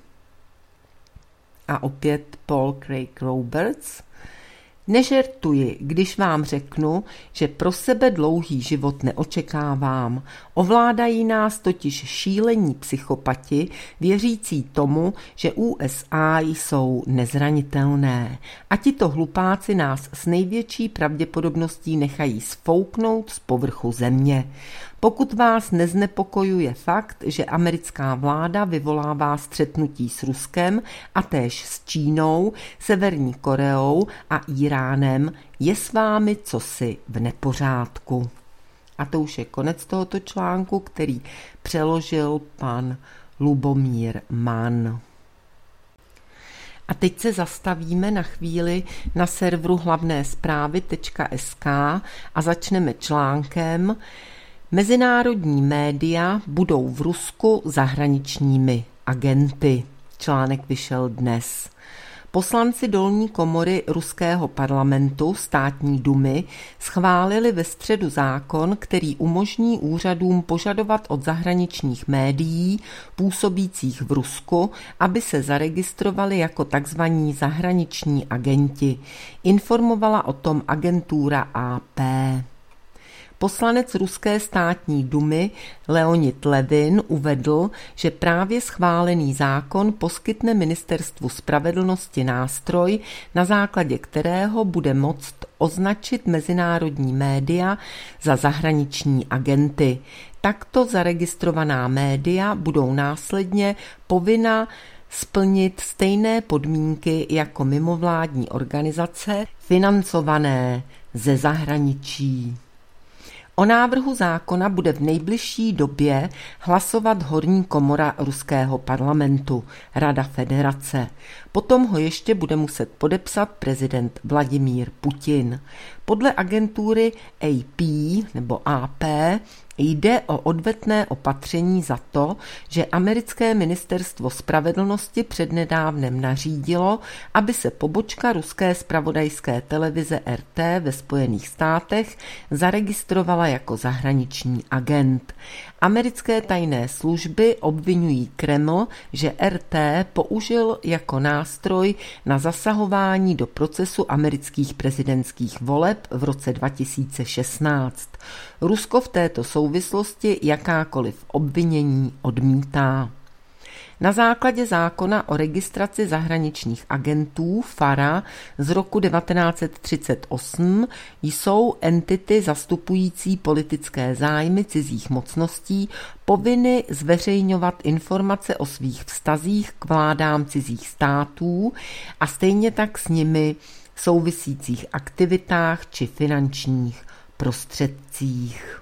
A opět Paul Craig Roberts. Nežertuji, když vám řeknu, že pro sebe dlouhý život neočekávám. Ovládají nás totiž šílení psychopati, věřící tomu, že USA jsou nezranitelné. A tito hlupáci nás s největší pravděpodobností nechají sfouknout z povrchu země. Pokud vás neznepokojuje fakt, že americká vláda vyvolává střetnutí s Ruskem a též s Čínou, Severní Koreou a Íránem, je s vámi cosi v nepořádku. A to už je konec tohoto článku, který přeložil pan Lubomír Mann. A teď se zastavíme na chvíli na serveru hlavnésprávy.sk a začneme článkem Mezinárodní média budou v Rusku zahraničními agenty. Článek vyšel dnes. Poslanci dolní komory ruského parlamentu státní dumy schválili ve středu zákon, který umožní úřadům požadovat od zahraničních médií působících v Rusku, aby se zaregistrovali jako takzvaní zahraniční agenti. Informovala o tom agentura AP. Poslanec ruské státní dumy Leonid Levin uvedl, že právě schválený zákon poskytne ministerstvu spravedlnosti nástroj, na základě kterého bude moct označit mezinárodní média za zahraniční agenty. Takto zaregistrovaná média budou následně povinna splnit stejné podmínky jako mimovládní organizace financované ze zahraničí. O návrhu zákona bude v nejbližší době hlasovat horní komora ruského parlamentu, Rada federace. Potom ho ještě bude muset podepsat prezident Vladimír Putin. Podle agentury AP jde o odvetné opatření za to, že americké ministerstvo spravedlnosti přednedávnem nařídilo, aby se pobočka ruské zpravodajské televize RT ve Spojených státech zaregistrovala jako zahraniční agent. Americké tajné služby obvinují Kreml, že RT použil jako nástroj na zasahování do procesu amerických prezidentských voleb v roce 2016. Rusko v této souvislosti jakákoliv obvinění odmítá. Na základě zákona o registraci zahraničních agentů FARA z roku 1938 jsou entity zastupující politické zájmy cizích mocností povinny zveřejňovat informace o svých vztazích k vládám cizích států a stejně tak s nimi souvisících aktivitách či finančních prostředcích.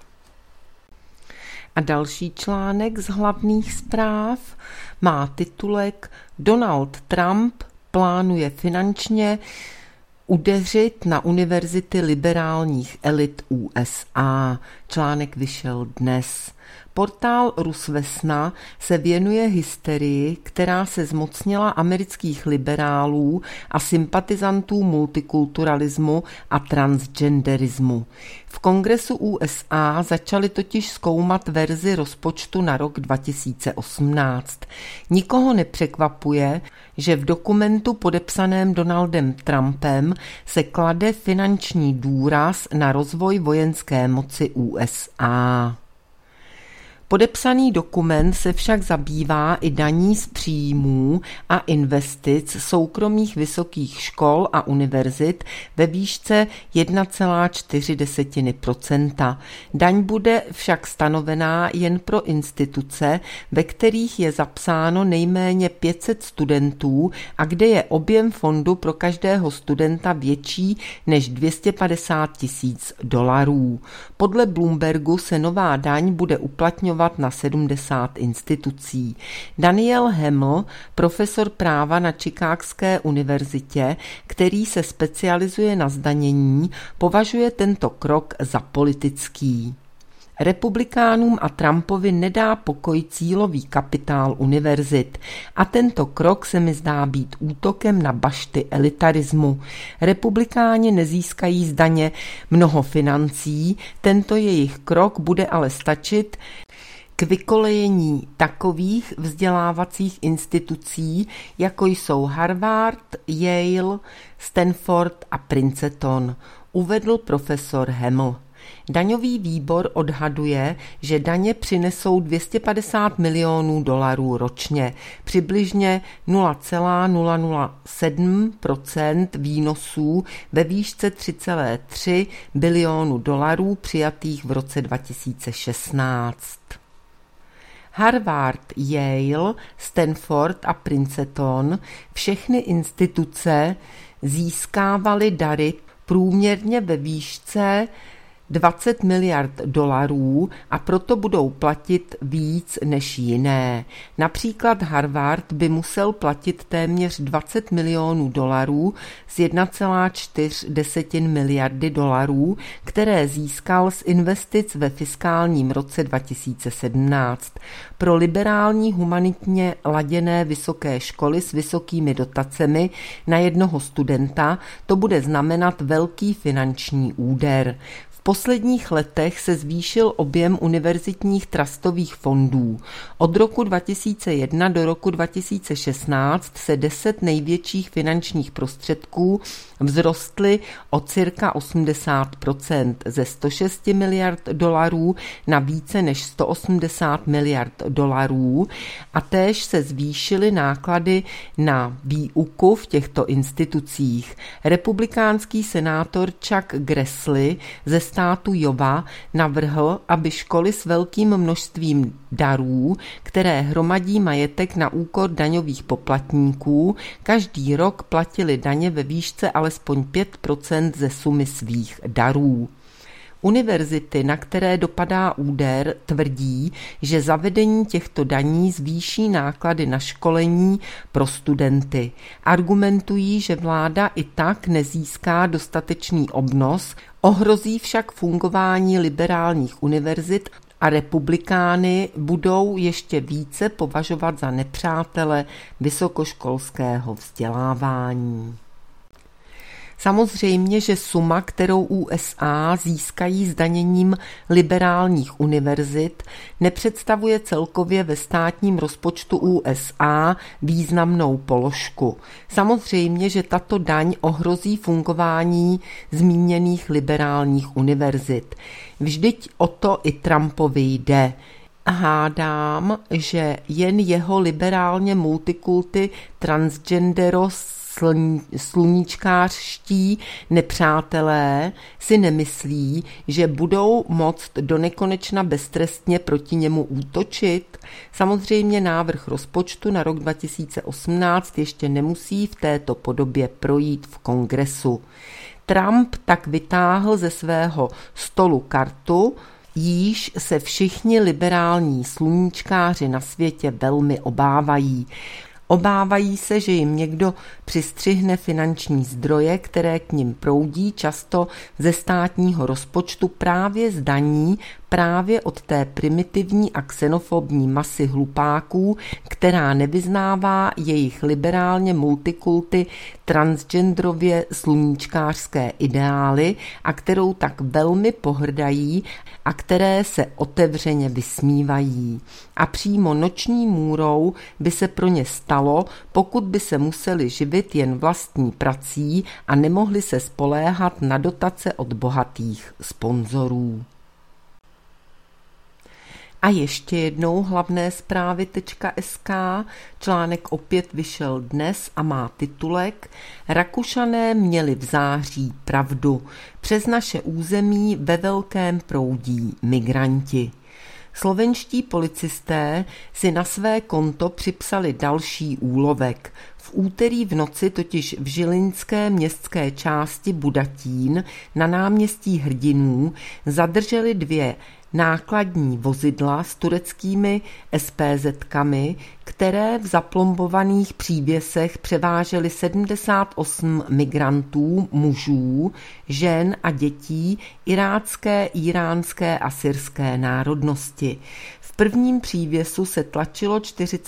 A další článek z hlavních zpráv má titulek Donald Trump plánuje finančně udeřit na univerzity liberálních elit USA. Článek vyšel dnes. Portál Rusvesna se věnuje hysterii, která se zmocnila amerických liberálů a sympatizantů multikulturalismu a transgenderismu. V Kongresu USA začali totiž zkoumat verzi rozpočtu na rok 2018. Nikoho nepřekvapuje, že v dokumentu podepsaném Donaldem Trumpem se klade finanční důraz na rozvoj vojenské moci USA. Podepsaný dokument se však zabývá i daní z příjmů a investic soukromých vysokých škol a univerzit ve výšce 1,4%. Daň bude však stanovená jen pro instituce, ve kterých je zapsáno nejméně 500 studentů a kde je objem fondu pro každého studenta větší než $250,000. Podle Bloombergu se nová daň bude uplatňovat na 70 institucí. Daniel Hemel, profesor práva na Chicagské univerzitě, který se specializuje na zdanění, považuje tento krok za politický. Republikánům a Trumpovi nedá pokoj cílový kapitál univerzit a tento krok se mi zdá být útokem na bašty elitarismu. Republikáni nezískají z daně mnoho financí, tento jejich krok bude ale stačit k vykolejení takových vzdělávacích institucí, jako jsou Harvard, Yale, Stanford a Princeton, uvedl profesor Hemel. Daňový výbor odhaduje, že daně přinesou $250 milionů ročně, přibližně 0,007% výnosů ve výšce $3,3 bilionu přijatých v roce 2016. Harvard, Yale, Stanford a Princeton, všechny instituce získávaly dary průměrně ve výšce $20 miliard a proto budou platit víc než jiné. Například Harvard by musel platit téměř $20 milionů z 1,4 miliardy dolarů, které získal z investic ve fiskálním roce 2017. Pro liberální humanitně laděné vysoké školy s vysokými dotacemi na jednoho studenta to bude znamenat velký finanční úder. V posledních letech se zvýšil objem univerzitních trustových fondů. Od roku 2001 do roku 2016 se 10 největších finančních prostředků vzrostly o cirka 80%, ze $106 miliard na více než $180 miliard a též se zvýšily náklady na výuku v těchto institucích. Republikánský senátor Chuck Grassley ze státu Iowa navrhl, aby školy s velkým množstvím darů, které hromadí majetek na úkor daňových poplatníků, každý rok platily daně ve výšce alespoň 5% ze sumy svých darů. Univerzity, na které dopadá úder, tvrdí, že zavedení těchto daní zvýší náklady na školení pro studenty. Argumentují, že vláda i tak nezíská dostatečný obnos, ohrozí však fungování liberálních univerzit a republikány budou ještě více považovat za nepřátele vysokoškolského vzdělávání. Samozřejmě, že suma, kterou USA získají zdaněním liberálních univerzit, nepředstavuje celkově ve státním rozpočtu USA významnou položku. Samozřejmě, že tato daň ohrozí fungování zmíněných liberálních univerzit. Vždyť o to i Trumpovi jde. Hádám, že jen jeho liberálně multikulty transgenderos sluníčkářští nepřátelé si nemyslí, že budou moct donekonečna beztrestně proti němu útočit. Samozřejmě návrh rozpočtu na rok 2018 ještě nemusí v této podobě projít v Kongresu. Trump tak vytáhl ze svého stolu kartu, jíž se všichni liberální sluníčkáři na světě velmi obávají. Obávají se, že jim někdo přistřihne finanční zdroje, které k nim proudí často ze státního rozpočtu právě z daní právě od té primitivní a xenofobní masy hlupáků, která nevyznává jejich liberálně multikulty transgenderově sluníčkářské ideály a kterou tak velmi pohrdají a které se otevřeně vysmívají. A přímo noční můrou by se pro ně stalo, pokud by se museli živit jen vlastní prací a nemohli se spoléhat na dotace od bohatých sponzorů. A ještě jednou hlavné zprávy.sk, článek opět vyšel dnes a má titulek Rakušané měli v září pravdu. Přes naše území ve velkém proudí migranti. Slovenští policisté si na své konto připsali další úlovek. V úterý v noci totiž v žilinské městské části Budatín na náměstí Hrdinů zadrželi 2 nákladní vozidla s tureckými SPZ-kami, které v zaplombovaných přívěsech převážely 78 migrantů, mužů, žen a dětí irácké, íránské a syrské národnosti. V prvním přívěsu se tlačilo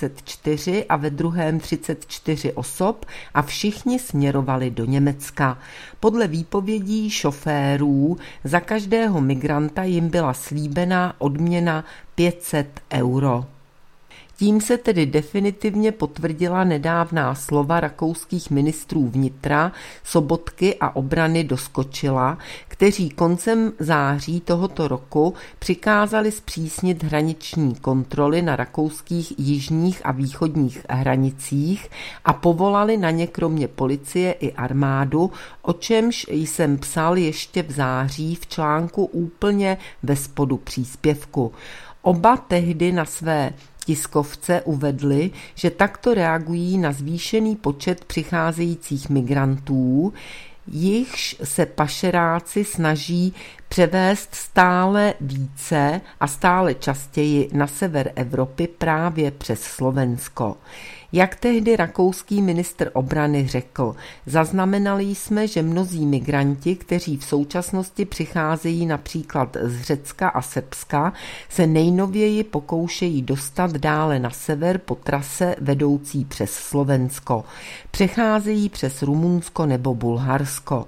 44 a ve druhém 34 osob a všichni směrovali do Německa. Podle výpovědí šoférů za každého migranta jim byla slíbena odměna 500 €. Tím se tedy definitivně potvrdila nedávná slova rakouských ministrů vnitra, Sobotky a obrany Doskočila, kteří koncem září tohoto roku přikázali zpřísnit hraniční kontroly na rakouských jižních a východních hranicích a povolali na ně kromě policie i armádu, o čemž jsem psal ještě v září v článku úplně ve spodu příspěvku. Oba tehdy na své tiskovce uvedli, že takto reagují na zvýšený počet přicházejících migrantů, jichž se pašeráci snaží převést stále více a stále častěji na sever Evropy právě přes Slovensko. Jak tehdy rakouský ministr obrany řekl, zaznamenali jsme, že mnozí migranti, kteří v současnosti přicházejí například z Řecka a Srbska, se nejnověji pokoušejí dostat dále na sever po trase vedoucí přes Slovensko. Přecházejí přes Rumunsko nebo Bulharsko.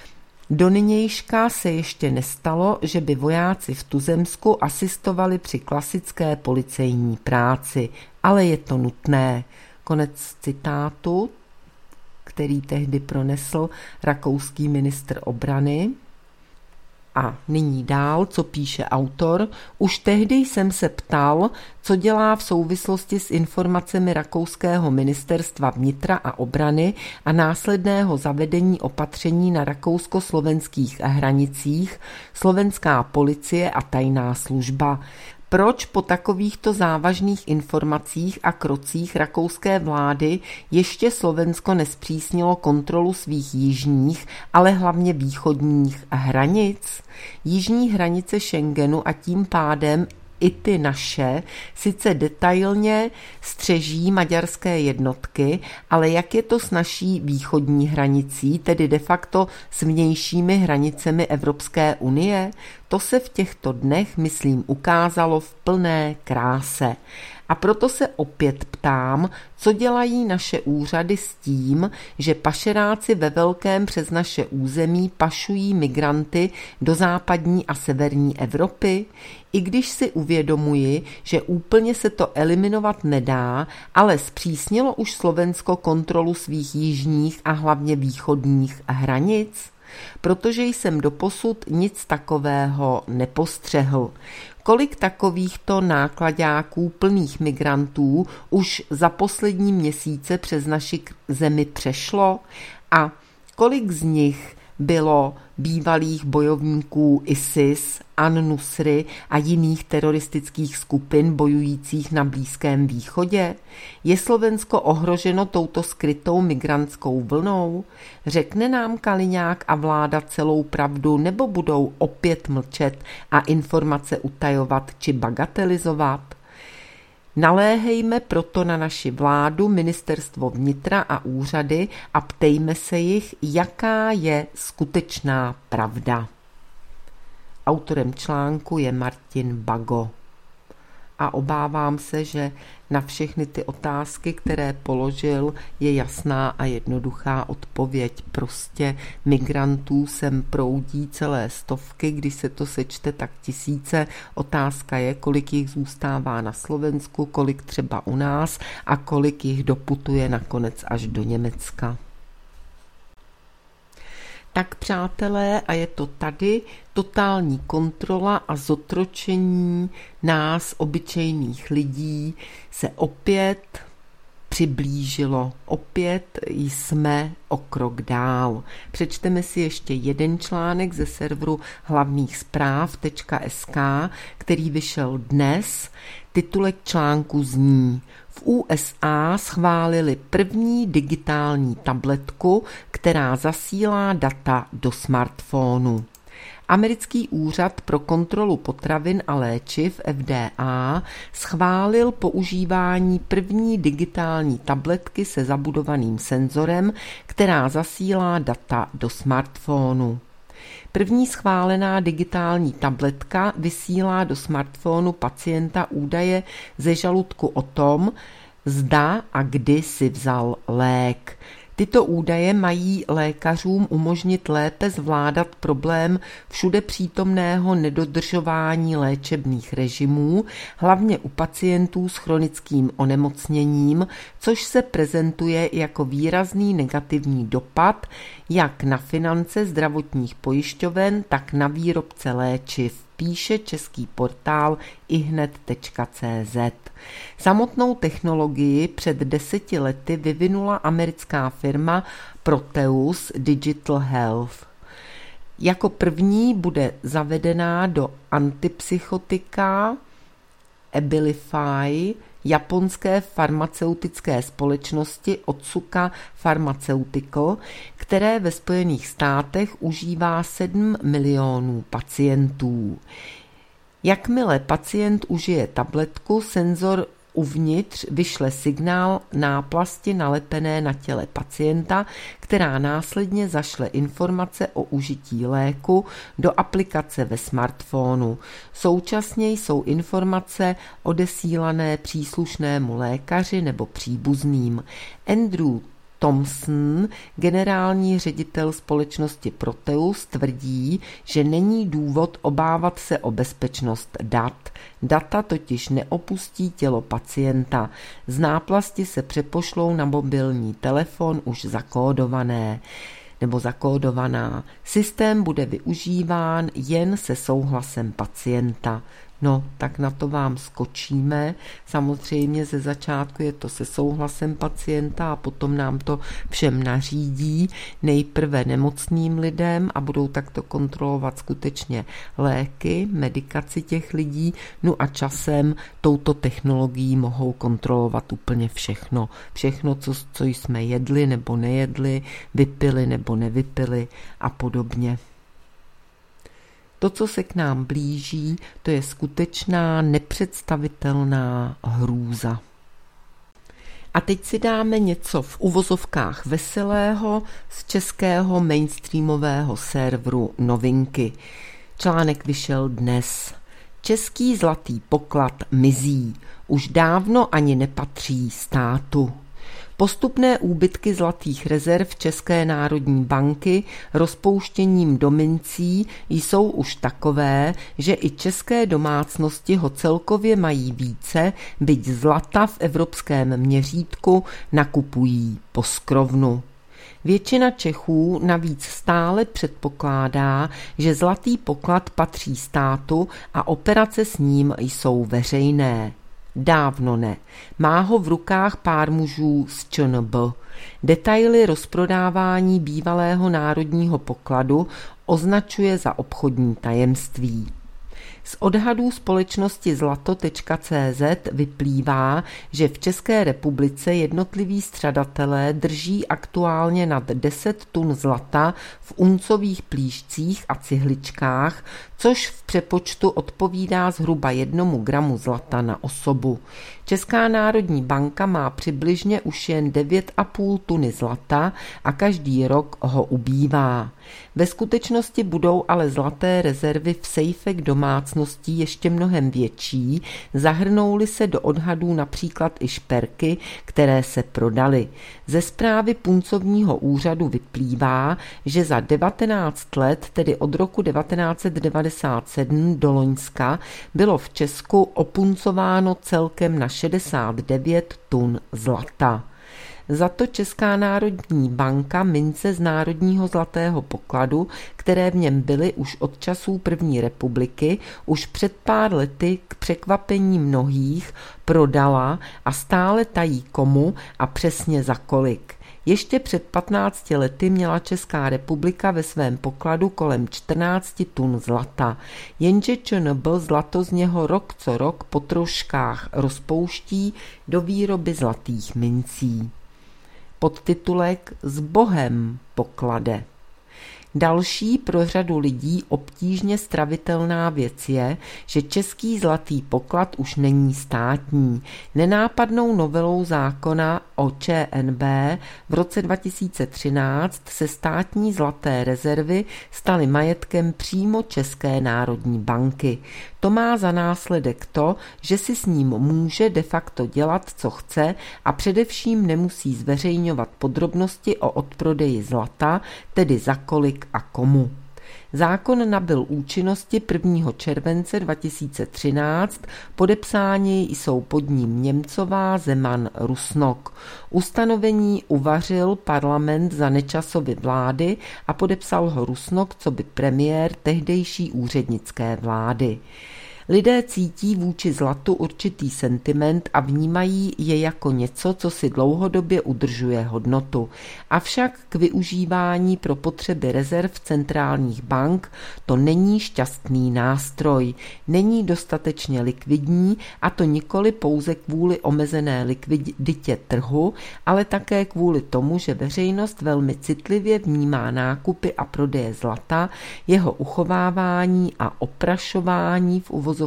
Do nynějška se ještě nestalo, že by vojáci v tuzemsku asistovali při klasické policejní práci, ale je to nutné. Konec citátu, který tehdy pronesl rakouský ministr obrany. A nyní dál, co píše autor. Už tehdy jsem se ptal, co dělá v souvislosti s informacemi rakouského ministerstva vnitra a obrany a následného zavedení opatření na rakousko-slovenských hranicích, slovenská policie a tajná služba. Proč po takovýchto závažných informacích a krocích rakouské vlády ještě Slovensko nezpřísnilo kontrolu svých jižních, ale hlavně východních hranic? Jižní hranice Schengenu a tím pádem i ty naše sice detailně střeží maďarské jednotky, ale jak je to s naší východní hranicí, tedy de facto s vnějšími hranicemi Evropské unie? To se v těchto dnech, myslím, ukázalo v plné kráse. A proto se opět ptám, co dělají naše úřady s tím, že pašeráci ve velkém přes naše území pašují migranty do západní a severní Evropy? I když si uvědomuji, že úplně se to eliminovat nedá, ale zpřísnilo už Slovensko kontrolu svých jižních a hlavně východních hranic? Protože jsem doposud nic takového nepostřehl. Kolik takovýchto nákladáků plných migrantů už za poslední měsíce přes naši zemi přešlo a kolik z nich bylo bývalých bojovníků ISIS, An-Nusry a jiných teroristických skupin bojujících na Blízkém východě? Je Slovensko ohroženo touto skrytou migrantskou vlnou? Řekne nám Kaliňák a vláda celou pravdu, nebo budou opět mlčet a informace utajovat či bagatelizovat? Naléhejme proto na naši vládu, ministerstvo vnitra a úřady a ptejme se jich, jaká je skutečná pravda. Autorem článku je Martin Bago. A obávám se, že na všechny ty otázky, které položil, je jasná a jednoduchá odpověď. Prostě migrantů sem proudí celé stovky, když se to sečte, tak tisíce. Otázka je, kolik jich zůstává na Slovensku, kolik třeba u nás a kolik jich doputuje nakonec až do Německa. Tak přátelé, a je to tady, totální kontrola a zotročení nás, obyčejných lidí, se opět přiblížilo. Opět jsme o krok dál. Přečteme si ještě jeden článek ze serveru hlavnýchspráv.sk, který vyšel dnes. Titulek článku zní: v USA schválili první digitální tabletku, která zasílá data do smartphonu. Americký úřad pro kontrolu potravin a léčiv FDA schválil používání první digitální tabletky se zabudovaným senzorem, která zasílá data do smartphonu. První schválená digitální tabletka vysílá do smartphonu pacienta údaje ze žaludku o tom, zda a kdy si vzal lék. Tyto údaje mají lékařům umožnit lépe zvládat problém všude přítomného nedodržování léčebných režimů, hlavně u pacientů s chronickým onemocněním, což se prezentuje jako výrazný negativní dopad jak na finance zdravotních pojišťoven, tak na výrobce léčiv, píše český portál ihned.cz. Samotnou technologii před 10 lety vyvinula americká firma Proteus Digital Health. Jako první bude zavedená do antipsychotika Abilify japonské farmaceutické společnosti Otsuka Pharmaceutical, které ve Spojených státech užívá 7 milionů pacientů. Jakmile pacient užije tabletku, senzor uvnitř vyšle signál náplasti nalepené na těle pacienta, která následně zašle informace o užití léku do aplikace ve smartphonu. Současně jsou informace odesílané příslušnému lékaři nebo příbuzným. Andrew Thompson, generální ředitel společnosti Proteus, tvrdí, že není důvod obávat se o bezpečnost dat. Data totiž neopustí tělo pacienta. Z náplasti se přepošlou na mobilní telefon už zakódované nebo zakódovaná. Systém bude využíván jen se souhlasem pacienta. No, tak na to vám skočíme. Samozřejmě ze začátku je to se souhlasem pacienta a potom nám to všem nařídí, nejprve nemocným lidem a budou takto kontrolovat skutečně léky, medikaci těch lidí, no a časem touto technologií mohou kontrolovat úplně všechno. Všechno, co jsme jedli nebo nejedli, vypili nebo nevypili a podobně. To, co se k nám blíží, to je skutečná nepředstavitelná hrůza. A teď si dáme něco v uvozovkách veselého z českého mainstreamového serveru Novinky. Článek vyšel dnes. Český zlatý poklad mizí. Už dávno ani nepatří státu. Postupné úbytky zlatých rezerv České národní banky rozpouštěním do mincí jsou už takové, že i české domácnosti ho celkově mají více, byť zlata v evropském měřítku nakupují po skrovnu. Většina Čechů navíc stále předpokládá, že zlatý poklad patří státu a operace s ním jsou veřejné. Dávno ne. Má ho v rukách pár mužů z ČNB. Detaily rozprodávání bývalého národního pokladu označuje za obchodní tajemství. Z odhadů společnosti zlato.cz vyplývá, že v České republice jednotliví střadatelé drží aktuálně nad 10 tun zlata v uncových plíšcích a cihličkách, což v přepočtu odpovídá zhruba 1 gramu zlata na osobu. Česká národní banka má přibližně už jen 9,5 tuny zlata a každý rok ho ubývá. Ve skutečnosti budou ale zlaté rezervy v sejfech domácností ještě mnohem větší, zahrnou-li se do odhadů například i šperky, které se prodaly. Ze zprávy puncovního úřadu vyplývá, že za 19 let, tedy od roku 1997 do loňska, bylo v Česku opuncováno celkem na 69 tun zlata. Za to Česká národní banka mince z národního zlatého pokladu, které v něm byly už od časů první republiky, už před pár lety k překvapení mnohých prodala a stále tají komu a přesně za kolik. Ještě před 15 lety měla Česká republika ve svém pokladu kolem 14 tun zlata, jenže ČNB zlato z něho rok co rok po troškách rozpouští do výroby zlatých mincí. Podtitulek S Bohem poklade. Další pro řadu lidí obtížně stravitelná věc je, že český zlatý poklad už není státní. Nenápadnou novelou zákona o ČNB v roce 2013 se státní zlaté rezervy staly majetkem přímo České národní banky. To má za následek to, že si s ním může de facto dělat, co chce a především nemusí zveřejňovat podrobnosti o odprodeji zlata, tedy za kolik a komu. Zákon nabyl účinnosti 1. července 2013, podepsáni jsou pod ním Němcová, Zeman, Rusnok. Ustanovení uvařil parlament za Nečasovy vlády a podepsal ho Rusnok coby premiér tehdejší úřednické vlády. Lidé cítí vůči zlatu určitý sentiment a vnímají je jako něco, co si dlouhodobě udržuje hodnotu. Avšak k využívání pro potřeby rezerv centrálních bank to není šťastný nástroj, není dostatečně likvidní, a to nikoli pouze kvůli omezené likviditě trhu, ale také kvůli tomu, že veřejnost velmi citlivě vnímá nákupy a prodeje zlata, jeho uchovávání a oprašování v uvozovkách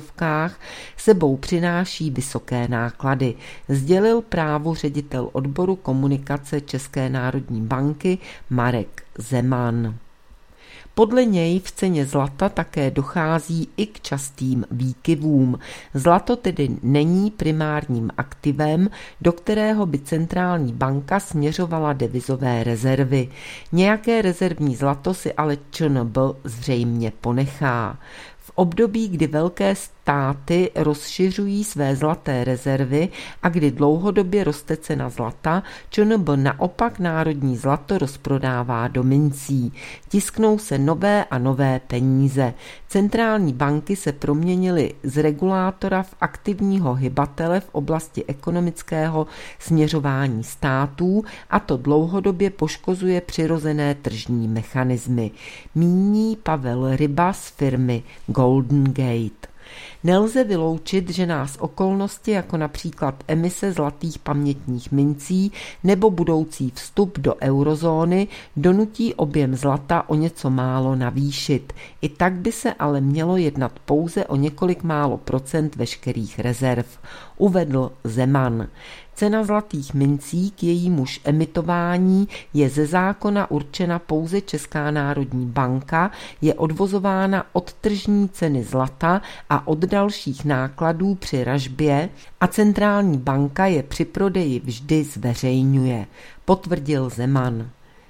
sebou přináší vysoké náklady, sdělil Právu ředitel odboru komunikace České národní banky Marek Zeman. Podle něj v ceně zlata také dochází i k častým výkyvům. Zlato tedy není primárním aktivem, do kterého by centrální banka směřovala devizové rezervy. Nějaké rezervní zlato si ale ČNB zřejmě ponechá. V období, kdy velké státy rozšiřují své zlaté rezervy a kdy dlouhodobě roste cena zlata, ČNB naopak národní zlato rozprodává do mincí. Tisknou se nové a nové peníze. Centrální banky se proměnily z regulátora v aktivního hybatele v oblasti ekonomického směřování států, a to dlouhodobě poškozuje přirozené tržní mechanismy. Míní Pavel Ryba z firmy Golden Gate. Nelze vyloučit, že nás okolnosti jako například emise zlatých pamětních mincí nebo budoucí vstup do eurozóny donutí objem zlata o něco málo navýšit. I tak by se ale mělo jednat pouze o několik málo procent veškerých rezerv, uvedl Zeman. Cena zlatých mincí k jejímuž emitování je ze zákona určena pouze Česká národní banka, je odvozována od tržní ceny zlata a od dalších nákladů při ražbě a centrální banka je při prodeji vždy zveřejňuje, potvrdil Zeman.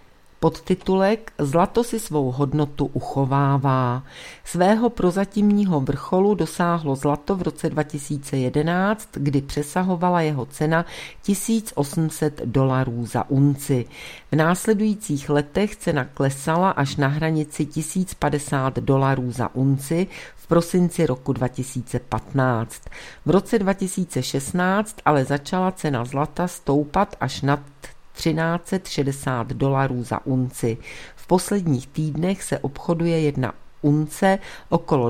Podtitulek Zlato si svou hodnotu uchovává. Svého prozatímního vrcholu dosáhlo zlato v roce 2011, kdy přesahovala jeho cena $1800 za unci. V následujících letech cena klesala až na hranici $1050 za unci v prosinci roku 2015. V roce 2016 ale začala cena zlata stoupat až nad $1360 za unci. V posledních týdnech se obchoduje jedna unce okolo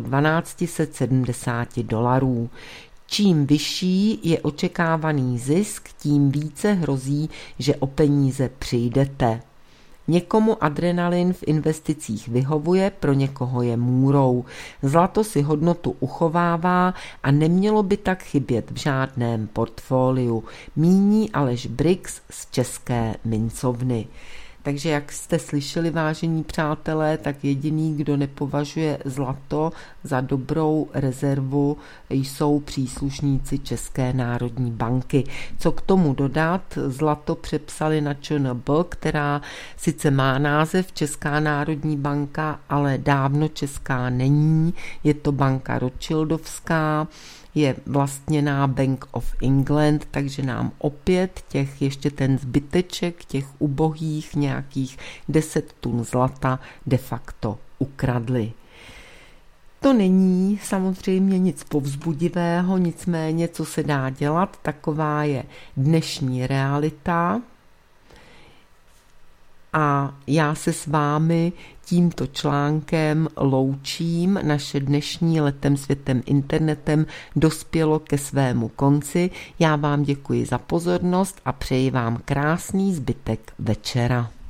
$1270. Čím vyšší je očekávaný zisk, tím více hrozí, že o peníze přijdete. Někomu adrenalin v investicích vyhovuje, pro někoho je můrou. Zlato si hodnotu uchovává a nemělo by tak chybět v žádném portfoliu, míní Aleš Brix z České mincovny. Takže jak jste slyšeli, vážení přátelé, tak jediný, kdo nepovažuje zlato za dobrou rezervu, jsou příslušníci České národní banky. Co k tomu dodat? Zlato přepsali na ČNB, která sice má název Česká národní banka, ale dávno česká není. Je to banka Rothschildovská, je vlastněná Bank of England, takže nám opět ještě ten zbyteček těch ubohých nějakých 10 tun zlata de facto ukradli. To není samozřejmě nic povzbudivého, nicméně co se dá dělat, taková je dnešní realita. A já se s vámi tímto článkem loučím. Naše dnešní Letem světem internetem dospělo ke svému konci. Já vám děkuji za pozornost a přeji vám krásný zbytek večera.